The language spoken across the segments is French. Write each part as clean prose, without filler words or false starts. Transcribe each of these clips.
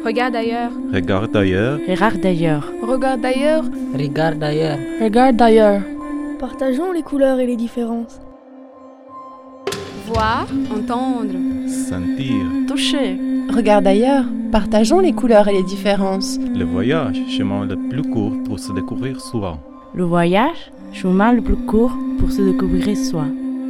Regarde ailleurs. Regarde ailleurs. Regarde d'ailleurs. Regarde d'ailleurs. Regarde d'ailleurs. Regarde d'ailleurs. Partageons les couleurs et les différences. Voir, entendre. Sentir. Toucher. Regarde d'ailleurs. Partageons les couleurs et les différences. Le voyage, chemin le plus court pour se découvrir soi. Le voyage, chemin le plus court pour se découvrir soi.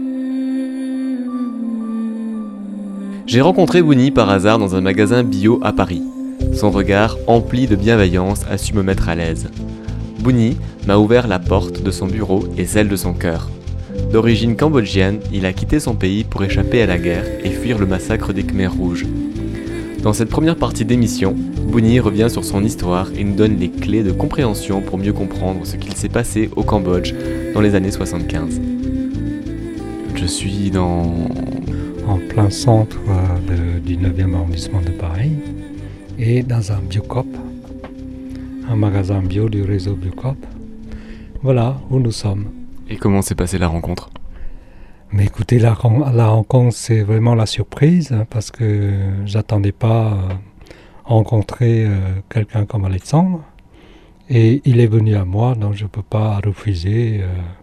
J'ai rencontré Bouni par hasard dans un magasin bio à Paris. Son regard, empli de bienveillance, a su me mettre à l'aise. Bouni m'a ouvert la porte de son bureau et celle de son cœur. D'origine cambodgienne, il a quitté son pays pour échapper à la guerre et fuir le massacre des Khmers rouges. Dans cette première partie d'émission, Bouni revient sur son histoire et nous donne les clés de compréhension pour mieux comprendre ce qu'il s'est passé au Cambodge dans les années 75. Je suis en plein centre du 9e arrondissement de Paris et dans un Biocop, un magasin bio du réseau Biocop. Voilà où nous sommes. Et comment s'est passée la rencontre ? Mais écoutez, la rencontre, c'est vraiment la surprise parce que j'attendais pas rencontrer quelqu'un comme Alexandre. Et il est venu à moi, donc je ne peux pas refuser.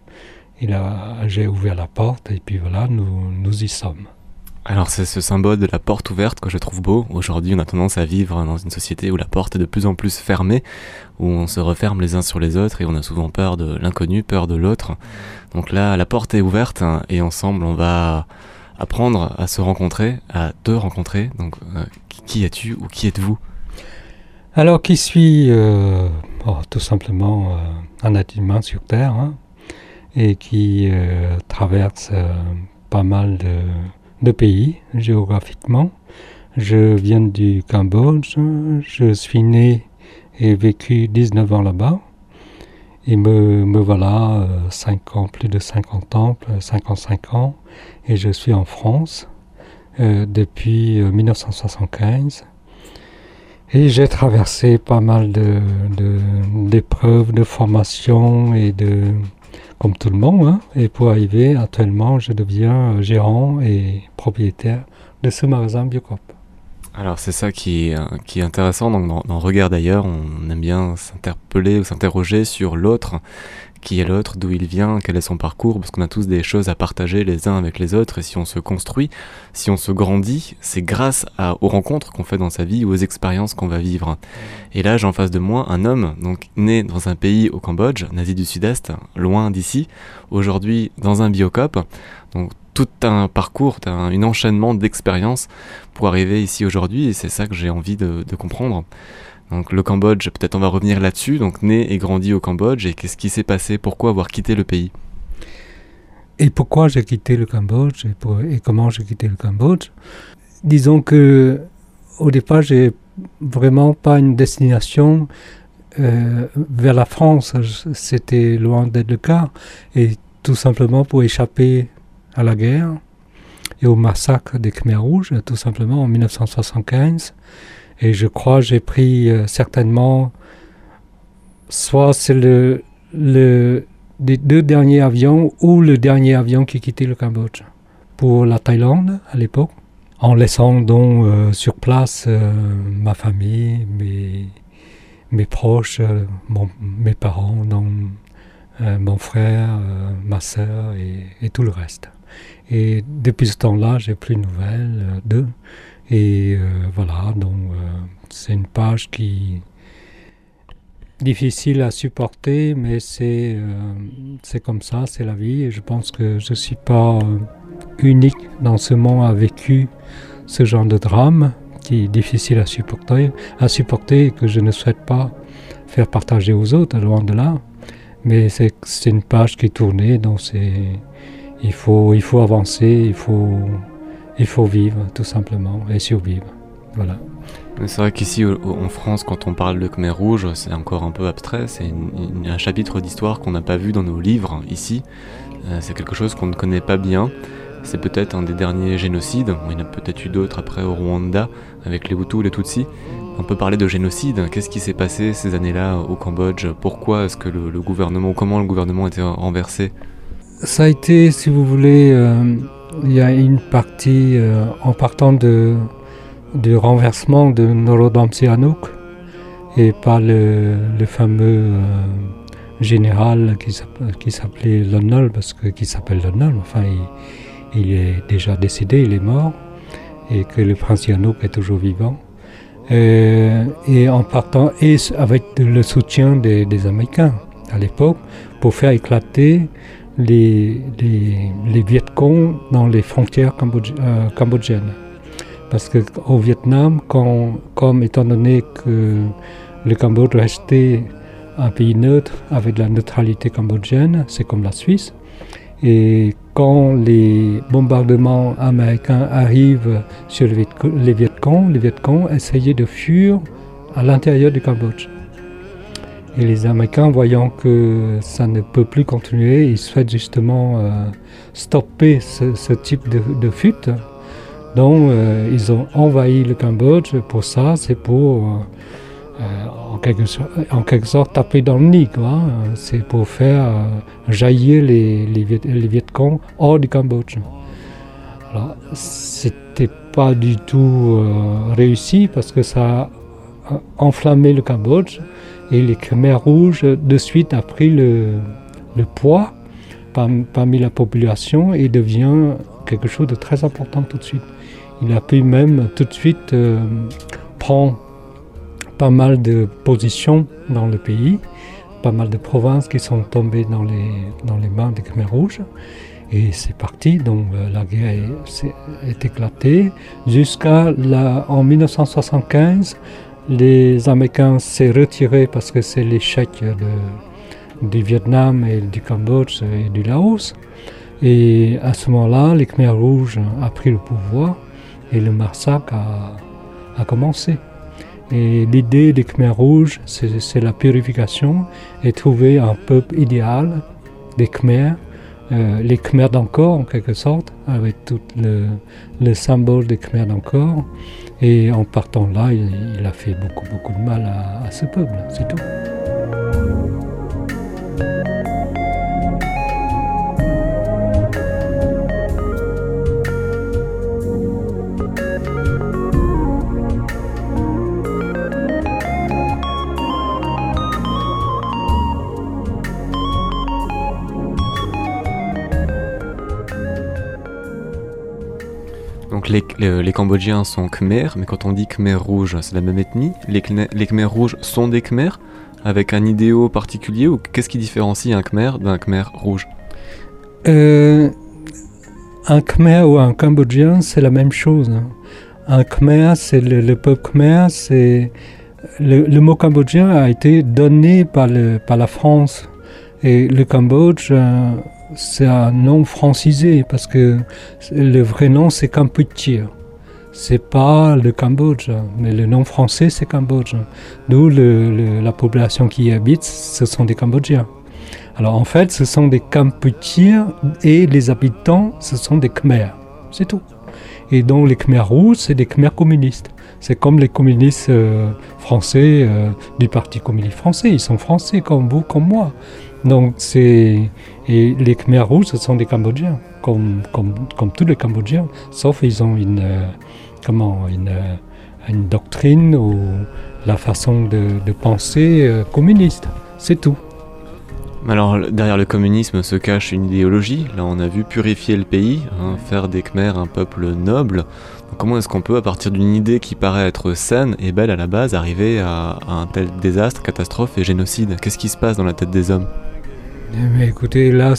J'ai ouvert la porte et puis voilà, nous y sommes. Alors c'est ce symbole de la porte ouverte que je trouve beau. Aujourd'hui, on a tendance à vivre dans une société où la porte est de plus en plus fermée, où on se referme les uns sur les autres et on a souvent peur de l'inconnu, peur de l'autre. Donc là, la porte est ouverte et ensemble, on va apprendre à se rencontrer, à te rencontrer. Donc, qui es-tu ou qui êtes-vous ? Alors, qui suis tout simplement un être humain sur Terre et qui traverse pas mal de pays géographiquement. Je viens du Cambodge, je suis né et vécu 19 ans là-bas et me voilà plus de 50 ans, 55 ans et je suis en France depuis 1975 et j'ai traversé pas mal d'épreuves, de formations et comme tout le monde, et pour arriver, actuellement, je deviens gérant et propriétaire de ce magasin Biocop. Alors c'est ça qui est intéressant, donc dans Regarde d'ailleurs, on aime bien s'interpeller ou s'interroger sur l'autre, qui est l'autre, d'où il vient, quel est son parcours, parce qu'on a tous des choses à partager les uns avec les autres, et si on se construit, si on se grandit, c'est grâce aux rencontres qu'on fait dans sa vie ou aux expériences qu'on va vivre. Et là, j'ai en face de moi un homme, donc né dans un pays au Cambodge, en Asie du Sud-Est, loin d'ici, aujourd'hui dans un biocop, donc tout un parcours, un enchaînement d'expériences pour arriver ici aujourd'hui, et c'est ça que j'ai envie de comprendre. Donc le Cambodge, peut-être on va revenir là-dessus, donc né et grandi au Cambodge, et qu'est-ce qui s'est passé, pourquoi avoir quitté le pays ? Et pourquoi j'ai quitté le Cambodge et comment j'ai quitté le Cambodge ? Disons que au départ, j'ai vraiment pas une destination vers la France, c'était loin d'être le cas, et tout simplement pour échapper à la guerre et au massacre des Khmers rouges, tout simplement en 1975. Et je crois que j'ai pris certainement, soit c'est des 2 derniers avions ou le dernier avion qui quittait le Cambodge pour la Thaïlande à l'époque, en laissant donc sur place ma famille, mes proches, mes parents, donc, mon frère, ma sœur et tout le reste. Et depuis ce temps-là, j'ai plus de nouvelles d'eux. Et voilà, donc c'est une page qui est difficile à supporter, mais c'est comme ça, c'est la vie. Et je pense que je ne suis pas unique dans ce monde à vécu ce genre de drame qui est difficile à supporter et que je ne souhaite pas faire partager aux autres, loin de là. Mais c'est une page qui est tournée, donc il faut avancer, il faut vivre tout simplement et survivre. Voilà. C'est vrai qu'ici en France, quand on parle de Khmer rouge, c'est encore un peu abstrait, c'est un chapitre d'histoire qu'on n'a pas vu dans nos livres ici, c'est quelque chose qu'on ne connaît pas bien, c'est peut-être un des derniers génocides, il y en a peut-être eu d'autres après au Rwanda, avec les Hutus, les Tutsis. On peut parler de génocide, qu'est-ce qui s'est passé ces années-là au Cambodge, pourquoi est-ce que le gouvernement, comment le gouvernement a été renversé ? Ça a été, si vous voulez, il y a une partie en partant de du renversement de Norodom Sihanouk et par le fameux général qui s'appelait Lon Nol, parce que qui s'appelle Lon Nol, enfin il est déjà décédé, il est mort, et que le prince Sihanouk est toujours vivant. Et en partant, et avec le soutien des Américains à l'époque, pour faire éclater les Vietcong dans les frontières cambodgiennes. Parce qu'au Vietnam, comme étant donné que le Cambodge restait un pays neutre avec la neutralité cambodgienne, c'est comme la Suisse, et quand les bombardements américains arrivent sur les Vietcong essayaient de fuir à l'intérieur du Cambodge. Et les Américains, voyant que ça ne peut plus continuer, ils souhaitent justement stopper ce type de fuite. Donc ils ont envahi le Cambodge. Pour ça, c'est pour en quelque sorte taper dans le nid, quoi. C'est pour faire jaillir les Vietcong hors du Cambodge. Alors, c'était pas du tout réussi parce que ça a enflammé le Cambodge et les Khmers rouges de suite a pris le poids parmi la population et devient quelque chose de très important tout de suite. Il a pu même tout de suite prendre pas mal de positions dans le pays, pas mal de provinces qui sont tombées dans les mains des Khmers rouges. Et c'est parti, donc la guerre est éclatée. En 1975, les Américains s'est retirés parce que c'est l'échec du Vietnam et du Cambodge et du Laos. Et à ce moment-là, les Khmers rouges ont pris le pouvoir et le massacre a commencé. Et l'idée des Khmers rouges, c'est la purification et trouver un peuple idéal des Khmers, les Khmers d'Angkor en quelque sorte, avec tout le symbole des Khmers d'Angkor. Et en partant là, il a fait beaucoup de mal à ce peuple, c'est tout. Donc les Cambodgiens sont Khmers, mais quand on dit Khmer rouge, c'est la même ethnie. Les Khmers rouges sont des Khmers, avec un idéal particulier, ou qu'est-ce qui différencie un Khmer d'un Khmer rouge? Un Khmer ou un Cambodgien, c'est la même chose. Un Khmer, c'est le peuple Khmer, c'est le mot cambodgien a été donné par la France. Et le Cambodge, c'est un nom francisé parce que le vrai nom c'est Kampuchea. C'est pas le Cambodge, mais le nom français c'est Cambodge. D'où la population qui y habite, ce sont des Cambodgiens. Alors en fait, ce sont des Kampucheas et les habitants, ce sont des Khmers. C'est tout. Et donc les Khmers rouges, c'est des Khmers communistes. C'est comme les communistes français du Parti communiste français. Ils sont français comme vous, comme moi. Donc et les Khmers rouges, ce sont des Cambodgiens, comme tous les Cambodgiens, sauf ils ont une doctrine ou la façon de penser communiste. C'est tout. Alors derrière le communisme se cache une idéologie. Là on a vu purifier le pays, faire des Khmers un peuple noble. Donc, comment est-ce qu'on peut, à partir d'une idée qui paraît être saine et belle à la base, arriver à un tel désastre, catastrophe et génocide? Qu'est-ce qui se passe dans la tête des hommes? Mais écoutez, là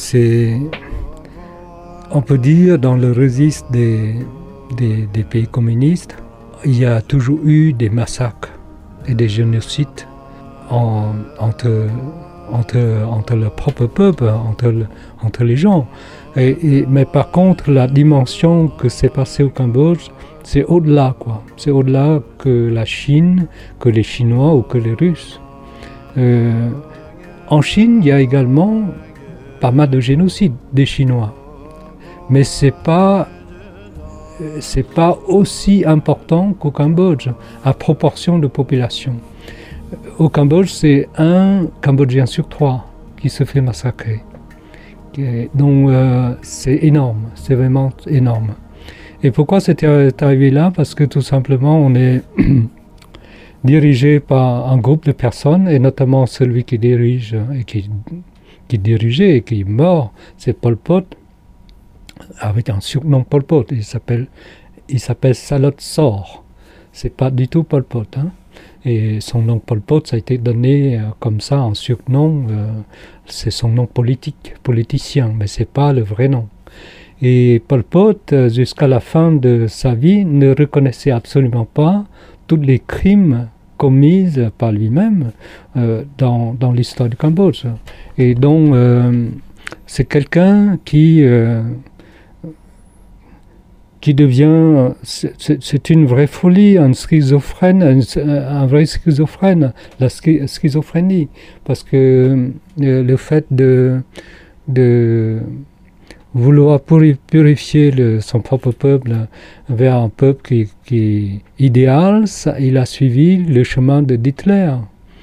on peut dire dans le registre des pays communistes, il y a toujours eu des massacres et des génocides entre le propre peuple, entre les gens. Mais par contre, la dimension que s'est passée au Cambodge, c'est au-delà, quoi. C'est au-delà que la Chine, que les Chinois ou que les Russes. En Chine, il y a également pas mal de génocides des Chinois. Mais c'est pas aussi important qu'au Cambodge, à proportion de population. Au Cambodge, c'est un Cambodgien sur 3 qui se fait massacrer. Donc c'est énorme, c'est vraiment énorme. Et pourquoi c'était arrivé là? Parce que tout simplement, on est dirigé par un groupe de personnes, et notamment celui qui dirige et qui dirigeait et qui est mort, c'est Pol Pot, avec un surnom Pol Pot. Il s'appelle Salot Sor. C'est pas du tout Pol Pot, hein. Et son nom Pol Pot, ça a été donné comme ça en surnom. C'est son nom politicien, mais c'est pas le vrai nom. Et Pol Pot, jusqu'à la fin de sa vie, ne reconnaissait absolument pas tous les crimes commis par lui-même dans l'histoire du Cambodge. Et donc, c'est quelqu'un qui devient... C'est une vraie folie, un schizophrène, un vrai schizophrène, la schizophrénie. Parce que le fait de vouloir purifier son propre peuple vers un peuple qui est idéal, il a suivi le chemin d'Hitler.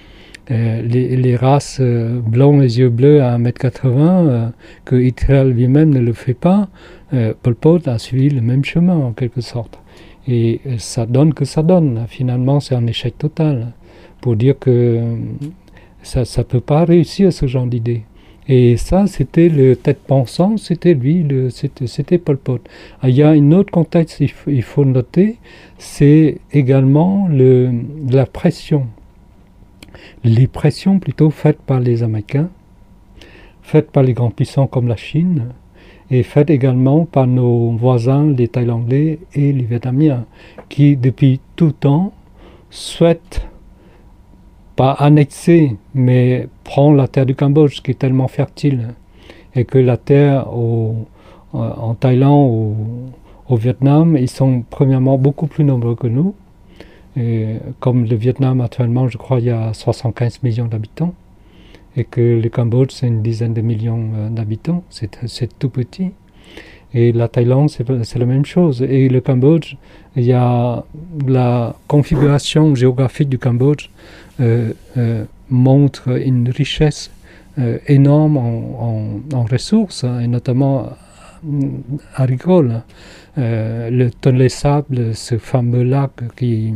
Les races blancs les yeux bleus à 1m80, que Hitler lui-même ne le fait pas, Pol Pot a suivi le même chemin en quelque sorte. Et ça donne que ça donne. Finalement, c'est un échec total pour dire que ça ne peut pas réussir ce genre d'idée. Et ça, c'était le tête pensant, c'était lui, c'était Pol Pot. Il y a un autre contexte, il faut noter, c'est également la pression. Les pressions plutôt faites par les Américains, faites par les grands puissants comme la Chine, et faites également par nos voisins, les Thaïlandais et les Vietnamiens, qui depuis tout temps souhaitent pas annexer, mais prendre la terre du Cambodge qui est tellement fertile, et que la terre en Thaïlande ou au Vietnam, ils sont premièrement beaucoup plus nombreux que nous. Et comme le Vietnam actuellement, je crois, il y a 75 millions d'habitants, et que le Cambodge, c'est une dizaine de millions d'habitants, c'est tout petit. Et la Thaïlande, c'est la même chose. Et le Cambodge, il y a la configuration géographique du Cambodge montre une richesse énorme en ressources, et notamment agricoles. Le Tonlé Sable, ce fameux lac qui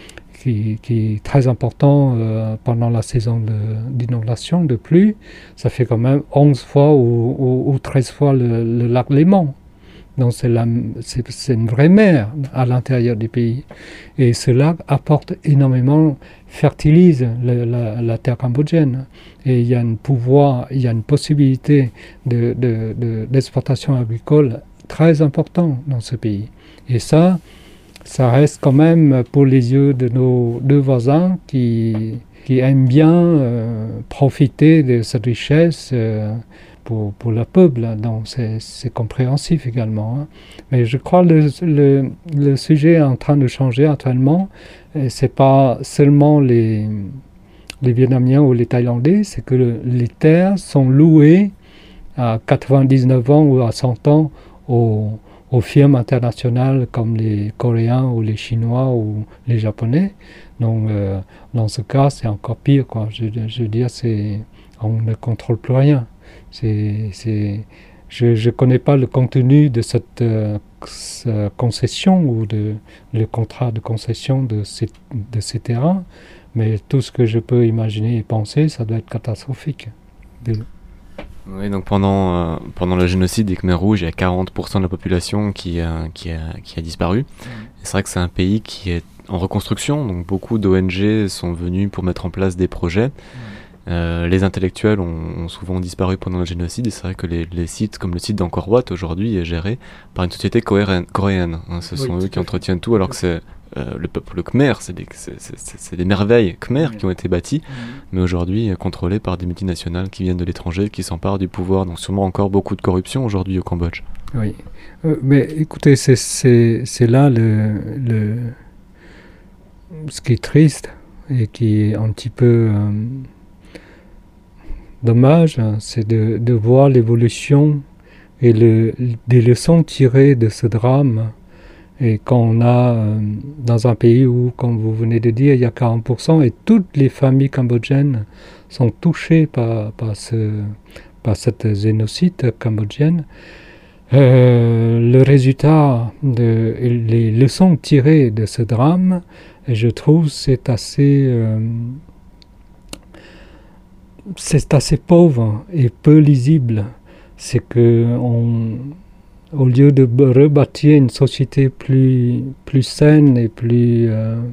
est très important pendant la saison d'inondation, de pluie, ça fait quand même 11 fois ou 13 fois le lac Léman. Donc c'est une vraie mer à l'intérieur du pays. Et ce lac apporte énormément, fertilise la terre cambodgienne. Et il y a une possibilité d'exportation agricole très importante dans ce pays. Et ça reste quand même pour les yeux de nos deux voisins qui aiment bien profiter de cette richesse pour le peuple. Donc c'est compréhensif également. Hein. Mais je crois que le sujet est en train de changer actuellement. C'est pas seulement les Vietnamiens ou les Thaïlandais, c'est que les terres sont louées à 99 ans ou à 100 ans aux firmes internationales comme les Coréens ou les Chinois ou les Japonais. Donc, dans ce cas, c'est encore pire, quoi. Je veux dire, on ne contrôle plus rien. Je ne connais pas le contenu de cette concession ou le contrat de concession de ces terrains, mais tout ce que je peux imaginer et penser, ça doit être catastrophique. Oui, donc pendant le génocide des Khmers rouges, il y a 40% de la population qui a disparu. Et c'est vrai que c'est un pays qui est en reconstruction, donc beaucoup d'ONG sont venus pour mettre en place des projets. Les intellectuels ont souvent disparu pendant le génocide, et c'est vrai que les sites, comme le site d'Angkor Wat aujourd'hui, est géré par une société coréenne. Hein. Ce sont eux qui entretiennent tout, alors que c'est le peuple Khmer, c'est des merveilles Khmer qui ont été bâties, mais aujourd'hui contrôlées par des multinationales qui viennent de l'étranger, qui s'emparent du pouvoir. Donc sûrement encore beaucoup de corruption aujourd'hui au Cambodge. Oui, mais écoutez, c'est là ce qui est triste et qui est un petit peu dommage, c'est de voir l'évolution et des leçons tirées de ce drame. Et quand on a, dans un pays où, comme vous venez de dire, il y a 40%, et toutes les familles cambodgiennes sont touchées par cette génocide cambodgienne, Le résultat, les leçons tirées de ce drame, je trouve c'est assez pauvre et peu lisible. C'est que au lieu de rebâtir une société plus saine et plus,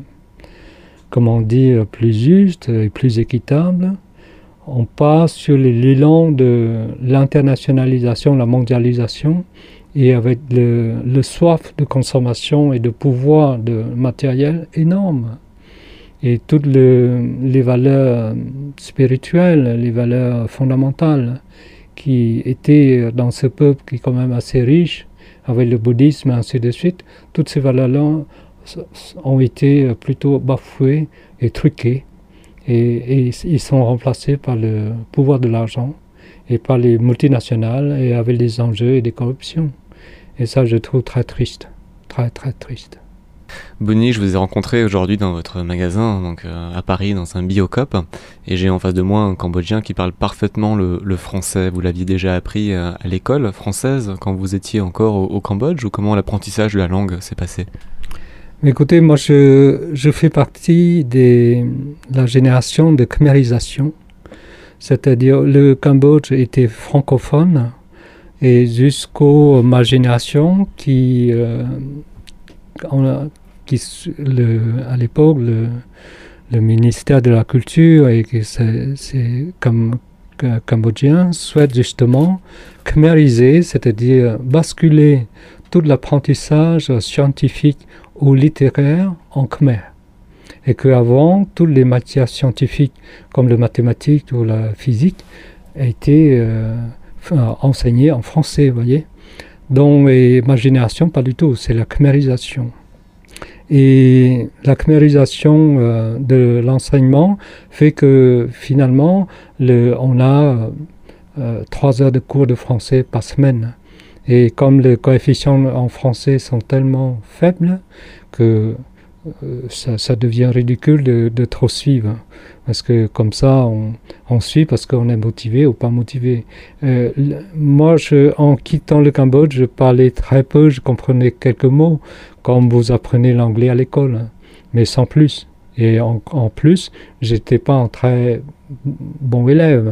plus juste et plus équitable, on passe sur l'élan de l'internationalisation, la mondialisation, et avec le soif de consommation et de pouvoir de matériel énorme. Et toutes les valeurs spirituelles, les valeurs fondamentales qui étaient dans ce peuple qui est quand même assez riche, avec le bouddhisme et ainsi de suite, toutes ces valeurs-là ont été plutôt bafouées et truquées. Et ils sont remplacés par le pouvoir de l'argent et par les multinationales et avec des enjeux et des corruptions. Et ça, je trouve très triste, très très triste. Bonnie, je vous ai rencontré aujourd'hui dans votre magasin, donc à Paris, dans un Biocop, et j'ai en face de moi un Cambodgien qui parle parfaitement le français. Vous l'aviez déjà appris à l'école française quand vous étiez encore au Cambodge, ou comment l'apprentissage de la langue s'est passé ? Écoutez, moi je fais partie de la génération de khmérisation, c'est-à-dire le Cambodge était francophone, et jusqu'à ma génération à l'époque, le ministère de la Culture et c'est cambodgien souhaite justement khmériser, c'est-à-dire basculer tout l'apprentissage scientifique ou littéraire en khmer. Et qu'avant, toutes les matières scientifiques comme le mathématique ou la physique étaient enseignées en français, vous voyez. Donc, et ma génération, pas du tout, c'est la khmérisation. Et la khmérisation de l'enseignement fait que finalement, on a 3 heures de cours de français par semaine. Et comme les coefficients en français sont tellement faibles que ça devient ridicule de trop suivre. Parce que comme ça, on suit parce qu'on est motivé ou pas motivé. Moi, en quittant le Cambodge, je parlais très peu, je comprenais quelques mots, comme vous apprenez l'anglais à l'école, mais sans plus. Et en plus, j'étais pas un très bon élève.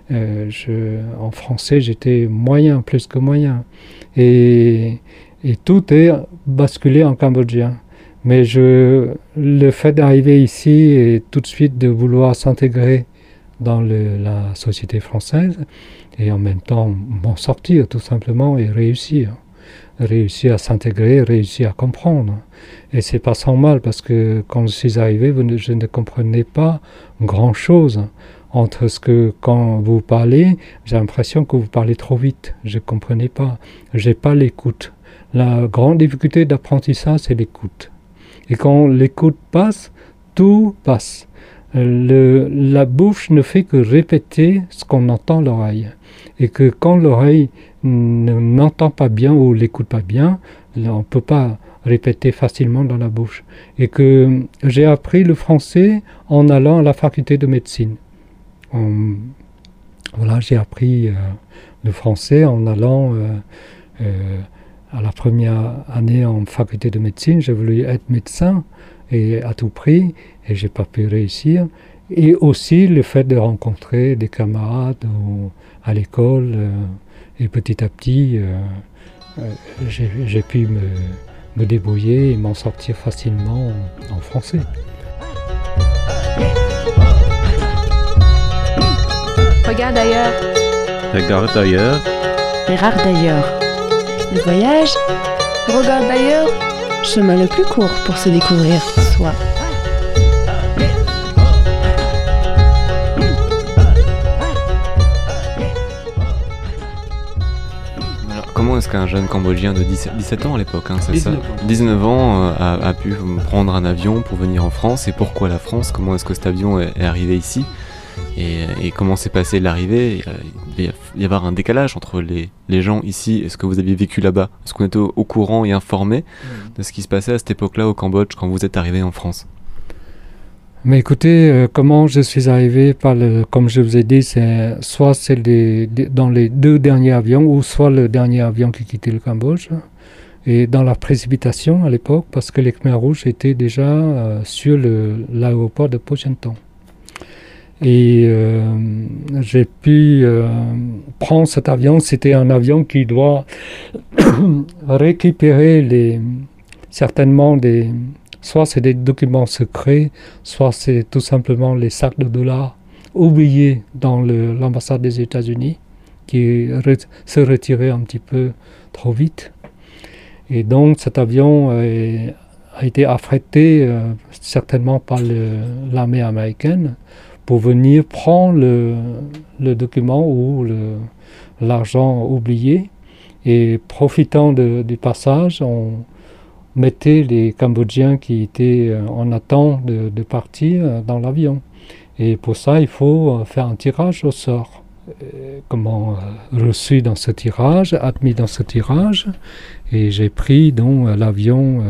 En français, j'étais moyen, plus que moyen. Et tout est basculé en cambodgien. Mais le fait d'arriver ici et tout de suite de vouloir s'intégrer dans la société française et en même temps m'en sortir tout simplement et réussir à s'intégrer, réussir à comprendre. Et c'est pas sans mal parce que quand je suis arrivé, je ne comprenais pas grand-chose entre ce que quand vous parlez, j'ai l'impression que vous parlez trop vite. Je ne comprenais pas. J'ai pas l'écoute. La grande difficulté d'apprentissage, c'est l'écoute. Et quand l'écoute passe, tout passe. La bouche ne fait que répéter ce qu'on entend l'oreille. Et que quand l'oreille n'entend pas bien ou l'écoute pas bien, on ne peut pas répéter facilement dans la bouche. Et que j'ai appris le français en allant à la faculté de médecine. Voilà, j'ai appris le français en allant à la première année en faculté de médecine. J'ai voulu être médecin et à tout prix, et j'ai pas pu réussir. Et aussi le fait de rencontrer des camarades à l'école, et petit à petit, j'ai pu me débrouiller et m'en sortir facilement en français. Regarde ailleurs. Regarde ailleurs. Regarde d'ailleurs. Le voyage, Regarde d'ailleurs. chemin le plus court pour se découvrir soi. Alors, comment est-ce qu'un jeune Cambodgien de 17 ans à l'époque, c'est 19 ça ans. 19 ans a pu prendre un avion pour venir en France, et pourquoi la France? Comment est-ce que cet avion est arrivé ici? Et comment s'est passée l'arrivée? Il devait y avoir un décalage entre les gens ici et ce que vous aviez vécu là-bas. Est-ce qu'on était au courant et informé de ce qui se passait à cette époque-là au Cambodge quand vous êtes arrivé en France? Mais écoutez, comment je suis arrivé comme je vous ai dit, soit c'est dans les 2 derniers avions, ou soit le dernier avion qui quittait le Cambodge. Et dans la précipitation à l'époque, parce que les Khmers rouges étaient déjà sur l'aéroport de Pochinton. Et j'ai pu prendre cet avion. C'était un avion qui doit récupérer certainement soit c'est des documents secrets, soit c'est tout simplement les sacs de dollars oubliés dans l'ambassade des États-Unis, qui se retiraient un petit peu trop vite. Et donc cet avion a été affrété certainement par l'armée américaine pour venir prendre le document ou l'argent oublié. Et profitant du passage, on mettait les Cambodgiens qui étaient en attente de partir dans l'avion. Et pour ça, il faut faire un tirage au sort. Reçu dans ce tirage, admis dans ce tirage, et j'ai pris donc l'avion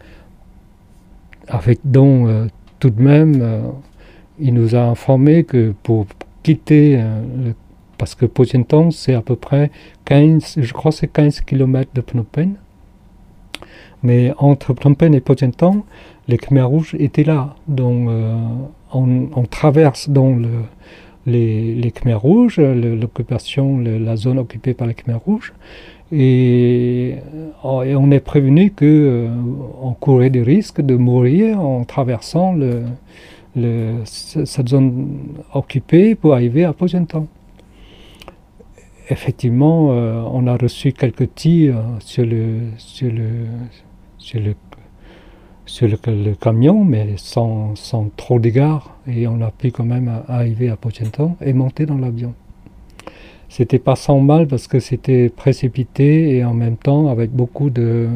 avec tout de même, il nous a informé que pour quitter, parce que Pochinton c'est à peu près 15 km de Phnom Penh, mais entre Phnom Penh et Pochinton, les Khmers rouges étaient là, donc on traverse donc les Khmers rouges, l'occupation, la zone occupée par les Khmers rouges, et on est prévenu qu'on courait des risques de mourir en traversant cette zone occupée pour arriver à Pochinton. Effectivement, on a reçu quelques tirs sur le camion, mais sans trop d'égards, et on a pu quand même arriver à Pochinton et monter dans l'avion. C'était pas sans mal parce que c'était précipité et en même temps avec beaucoup de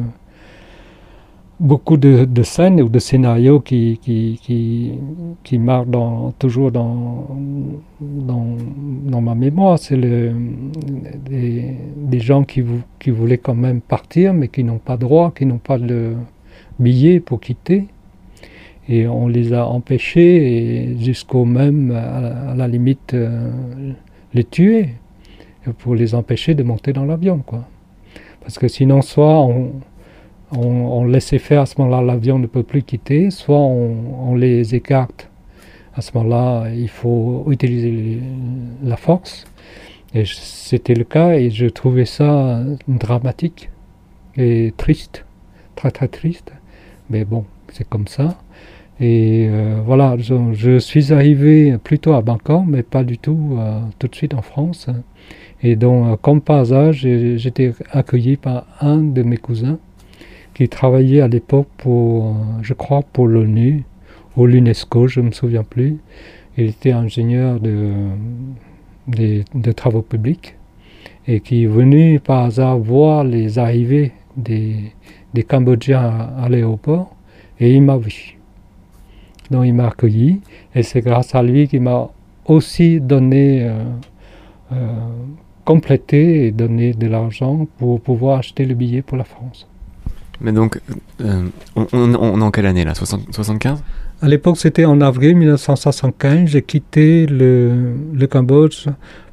scènes ou de scénarios qui marquent toujours dans ma mémoire. C'est des gens qui voulaient quand même partir mais qui n'ont pas droit, qui n'ont pas de billet pour quitter. Et on les a empêchés et jusqu'au même, à la limite, les tuer pour les empêcher de monter dans l'avion, quoi. Parce que sinon, soit on laissait faire, à ce moment-là, l'avion ne peut plus quitter, soit on les écarte. À ce moment-là, il faut utiliser la force. Et c'était le cas, et je trouvais ça dramatique et triste, très très triste. Mais bon, c'est comme ça. Et voilà, je suis arrivé plutôt à Bangkok, mais pas du tout tout de suite en France. Et donc, comme par hasard, j'étais accueilli par un de mes cousins qui travaillait à l'époque je crois, pour l'ONU ou l'UNESCO, je ne me souviens plus. Il était ingénieur de travaux publics et qui est venu par hasard voir les arrivées des Cambodgiens à l'aéroport, et il m'a vu. Donc il m'a accueilli, et c'est grâce à lui qu'il m'a aussi donné, complété et donné de l'argent pour pouvoir acheter le billet pour la France. Mais donc, on est en quelle année là, 75 ? À l'époque, c'était en avril 1975. J'ai quitté le Cambodge.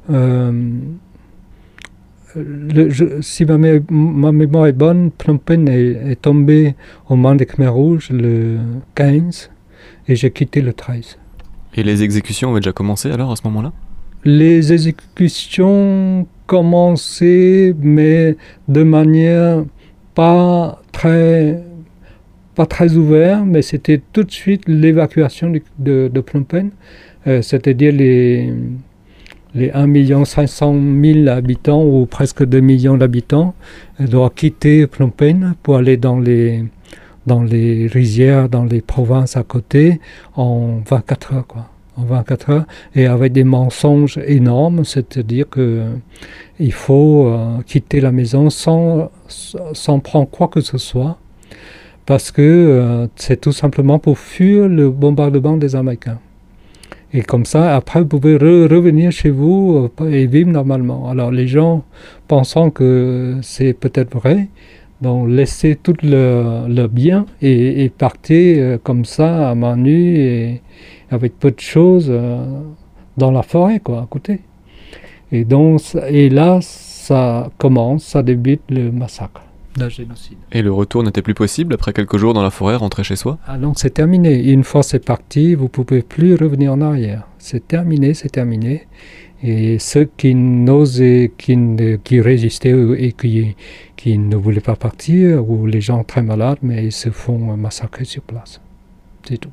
Si ma mémoire est bonne, Phnom Penh est tombé aux mains des Khmers rouges le 15 et j'ai quitté le 13. Et les exécutions avaient déjà commencé alors à ce moment-là ? Les exécutions commençaient, mais de manière pas très ouverte, mais c'était tout de suite l'évacuation de Phnom Penh, c'est-à-dire les 1 500 000 habitants ou presque 2 millions d'habitants doivent quitter Phnom Penh pour aller dans les rizières, dans les provinces à côté en 24 heures, quoi. En 24 heures, et avec des mensonges énormes, c'est-à-dire qu'il faut quitter la maison sans prendre quoi que ce soit, parce que c'est tout simplement pour fuir le bombardement des Américains. Et comme ça, après, vous pouvez revenir chez vous et vivre normalement. Alors les gens, pensant que c'est peut-être vrai, Donc laisser tout le bien et partir comme ça à main nue et avec peu de choses dans la forêt quoi, à côté. Et là, ça débute le massacre, le génocide. Et le retour n'était plus possible après quelques jours dans la forêt, rentrer chez soi? Ah donc c'est terminé. Une fois c'est parti, vous ne pouvez plus revenir en arrière. C'est terminé, c'est terminé. Et ceux qui n'osaient, qui résistaient et qui ne voulaient pas partir, ou les gens très malades, mais ils se font massacrer sur place. C'est tout.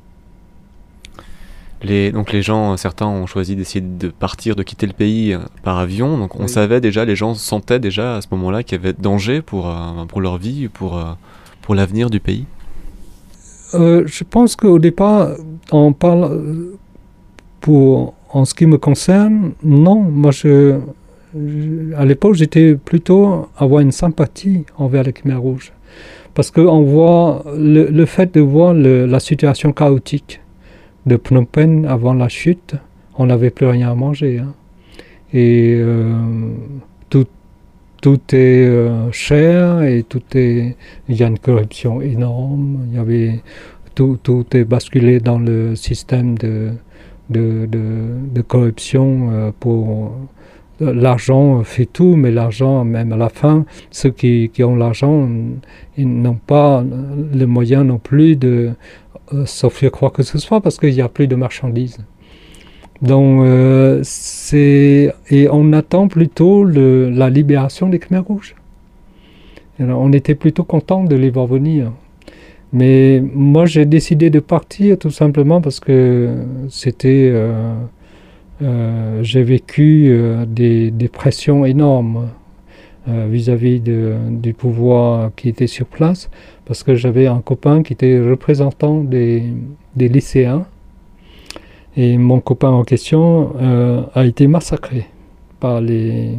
Donc les gens, certains ont choisi d'essayer de partir, de quitter le pays par avion. Donc on savait déjà, les gens sentaient déjà à ce moment-là qu'il y avait danger pour leur vie, pour l'avenir du pays. Je pense qu'au départ, on parle en ce qui me concerne, non. Moi, à l'époque, j'étais plutôt avoir une sympathie envers les Khmers rouges. Parce qu'on voit le fait de voir la situation chaotique de Phnom Penh avant la chute, on n'avait plus rien à manger. Hein. Et tout est cher et il y a une corruption énorme. Tout est basculé dans le système de corruption pour l'argent fait tout, mais l'argent, même à la fin, ceux qui ont l'argent, ils n'ont pas le moyen non plus de s'offrir quoi que ce soit parce qu'il n'y a plus de marchandises. Donc et on attend plutôt la libération des Khmers rouges. Alors, on était plutôt content de les voir venir. Mais moi, j'ai décidé de partir tout simplement parce que j'ai vécu des pressions énormes vis-à-vis du pouvoir qui était sur place, parce que j'avais un copain qui était représentant des lycéens, et mon copain en question a été massacré par des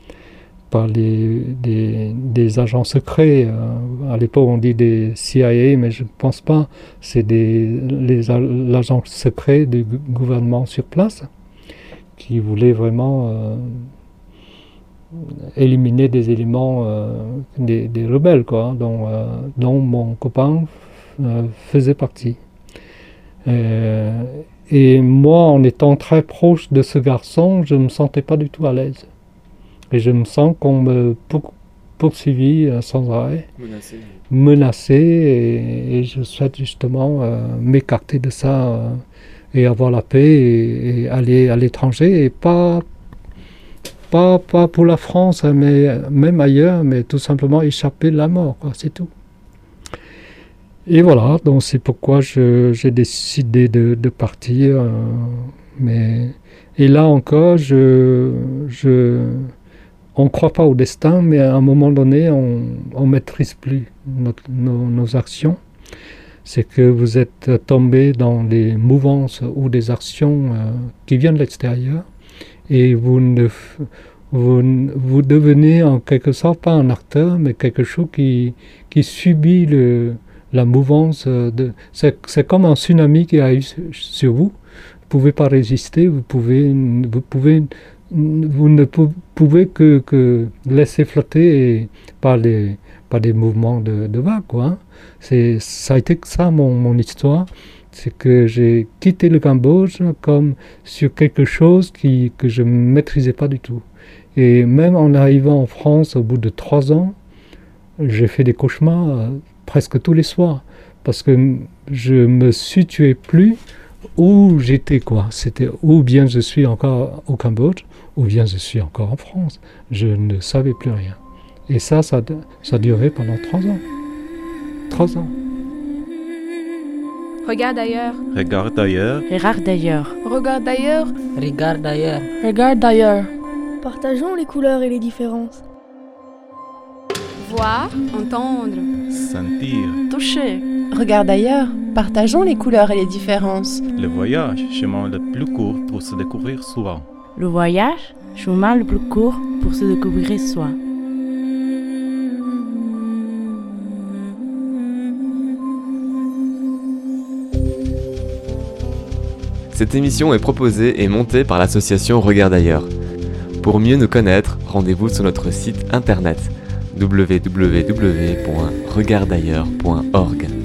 agents secrets. À l'époque, on dit des CIA, mais je ne pense pas. C'est l'agent secret du gouvernement sur place qui voulait vraiment éliminer des éléments, des rebelles, quoi, dont mon copain faisait partie. Et moi, en étant très proche de ce garçon, je ne me sentais pas du tout à l'aise. Et je me sens qu'on me poursuivit sans arrêt, menacé et je souhaite justement m'écarter de ça et avoir la paix et aller à l'étranger, et pas pour la France, mais même ailleurs, mais tout simplement échapper de la mort, quoi, c'est tout. Et voilà, donc c'est pourquoi j'ai décidé de partir. Et là encore, on ne croit pas au destin, mais à un moment donné, on ne maîtrise plus nos actions. C'est que vous êtes tombé dans des mouvances ou des actions qui viennent de l'extérieur, et vous devenez en quelque sorte pas un acteur, mais quelque chose qui subit la mouvance. C'est comme un tsunami qui arrive sur vous. Vous ne pouvez pas résister, vous ne pouvez que laisser flotter par des mouvements de vagues, quoi. Hein. Ça a été ça mon histoire. C'est que j'ai quitté le Cambodge comme sur quelque chose que je ne maîtrisais pas du tout. Et même en arrivant en France, au bout de 3 ans, j'ai fait des cauchemars presque tous les soirs, parce que je ne me situais plus où j'étais, quoi. C'était ou bien je suis encore au Cambodge, ou bien je suis encore en France. Je ne savais plus rien. Et ça a duré pendant 3 ans. 3 ans. Regarde ailleurs. Regarde ailleurs. Regarde d'ailleurs. Regarde d'ailleurs. Regarde ailleurs. Regarde d'ailleurs. Partageons les couleurs et les différences. Voir, entendre. Sentir. Toucher. Regarde ailleurs. Partageons les couleurs et les différences. Le voyage, chemin le plus court pour se découvrir soi. Le voyage, chemin le plus court pour se découvrir soi. Cette émission est proposée et montée par l'association Regarde ailleurs. Pour mieux nous connaître, rendez-vous sur notre site internet www.regardailleurs.org.